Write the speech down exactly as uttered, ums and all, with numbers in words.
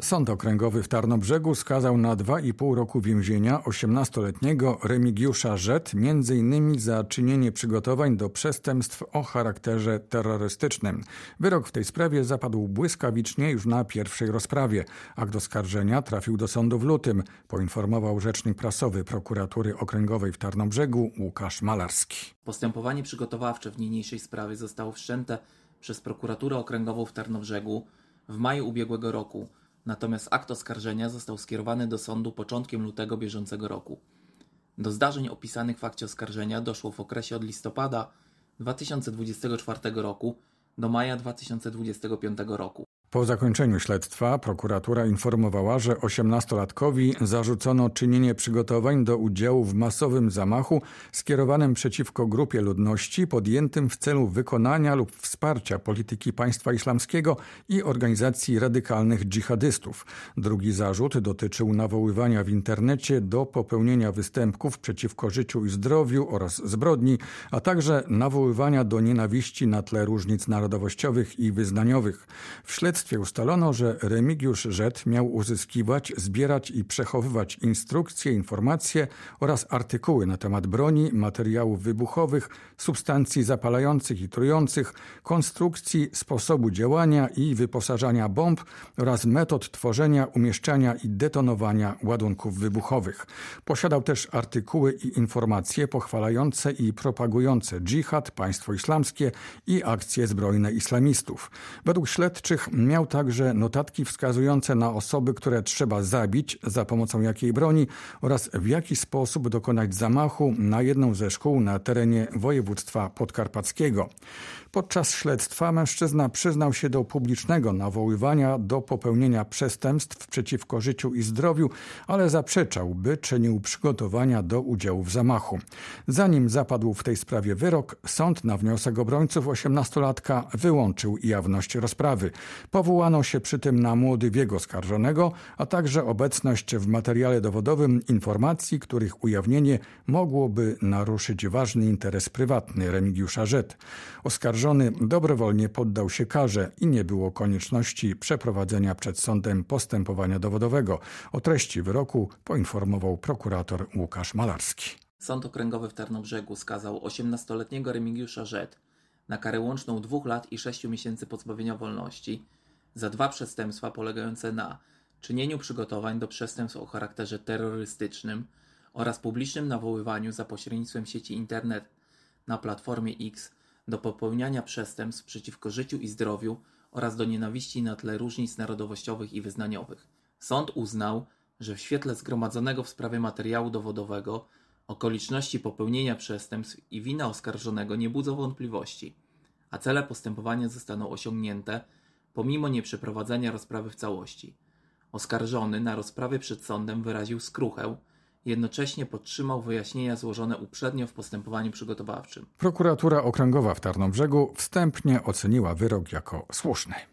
Sąd Okręgowy w Tarnobrzegu skazał na dwa i pół roku więzienia osiemnastoletniego Remigiusza Z. między innymi za czynienie przygotowań do przestępstw o charakterze terrorystycznym. Wyrok w tej sprawie zapadł błyskawicznie już na pierwszej rozprawie. Akt oskarżenia trafił do sądu w lutym, poinformował rzecznik prasowy Prokuratury Okręgowej w Tarnobrzegu Łukasz Malarski. Postępowanie przygotowawcze w niniejszej sprawie zostało wszczęte przez Prokuraturę Okręgową w Tarnobrzegu w maju ubiegłego roku. Natomiast akt oskarżenia został skierowany do sądu początkiem lutego bieżącego roku. Do zdarzeń opisanych w akcie oskarżenia doszło w okresie od listopada dwa tysiące dwudziestego czwartego roku do maja dwa tysiące dwudziestego piątego roku. Po zakończeniu śledztwa prokuratura informowała, że osiemnastolatkowi zarzucono czynienie przygotowań do udziału w masowym zamachu skierowanym przeciwko grupie ludności podjętym w celu wykonania lub wsparcia polityki państwa islamskiego i organizacji radykalnych dżihadystów. Drugi zarzut dotyczył nawoływania w internecie do popełnienia występków przeciwko życiu i zdrowiu oraz zbrodni, a także nawoływania do nienawiści na tle różnic narodowościowych i wyznaniowych. W śledztwie ustalono, że Remigiusz Z. miał uzyskiwać, zbierać i przechowywać instrukcje, informacje oraz artykuły na temat broni, materiałów wybuchowych, substancji zapalających i trujących, konstrukcji, sposobu działania i wyposażania bomb oraz metod tworzenia, umieszczania i detonowania ładunków wybuchowych. Posiadał też artykuły i informacje pochwalające i propagujące dżihad, państwo islamskie i akcje zbrojne islamistów. Według śledczych miał także notatki wskazujące na osoby, które trzeba zabić, za pomocą jakiej broni oraz w jaki sposób dokonać zamachu na jedną ze szkół na terenie województwa podkarpackiego. Podczas śledztwa mężczyzna przyznał się do publicznego nawoływania do popełnienia przestępstw przeciwko życiu i zdrowiu, ale zaprzeczał, by czynił przygotowania do udziału w zamachu. Zanim zapadł w tej sprawie wyrok, sąd na wniosek obrońców osiemnastolatka wyłączył jawność rozprawy. Powołano się przy tym na młody wiek oskarżonego, a także obecność w materiale dowodowym informacji, których ujawnienie mogłoby naruszyć ważny interes prywatny Remigiusza Z. Oskarżony dobrowolnie poddał się karze i nie było konieczności przeprowadzenia przed sądem postępowania dowodowego. O treści wyroku poinformował prokurator Łukasz Malarski. Sąd Okręgowy w Tarnobrzegu skazał osiemnastoletniego Remigiusza Z. na karę łączną dwóch lat i sześciu miesięcy pozbawienia wolności za dwa przestępstwa polegające na czynieniu przygotowań do przestępstw o charakterze terrorystycznym oraz publicznym nawoływaniu za pośrednictwem sieci Internet na platformie X do popełniania przestępstw przeciwko życiu i zdrowiu oraz do nienawiści na tle różnic narodowościowych i wyznaniowych. Sąd uznał, że w świetle zgromadzonego w sprawie materiału dowodowego okoliczności popełnienia przestępstw i wina oskarżonego nie budzą wątpliwości, a cele postępowania zostaną osiągnięte pomimo nieprzeprowadzenia rozprawy w całości. Oskarżony na rozprawie przed sądem wyraził skruchę, jednocześnie podtrzymał wyjaśnienia złożone uprzednio w postępowaniu przygotowawczym. Prokuratura Okręgowa w Tarnobrzegu wstępnie oceniła wyrok jako słuszny.